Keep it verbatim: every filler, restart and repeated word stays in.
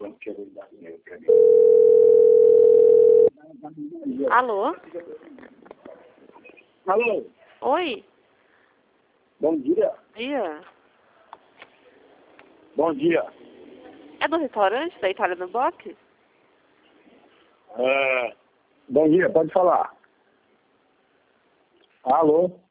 quanto que eu vou dar dinheiro para mim. Alô? Alô? Oi? Bom dia. Dia? Bom dia. É do restaurante da Itália no Box? É, bom dia, pode falar. Alô?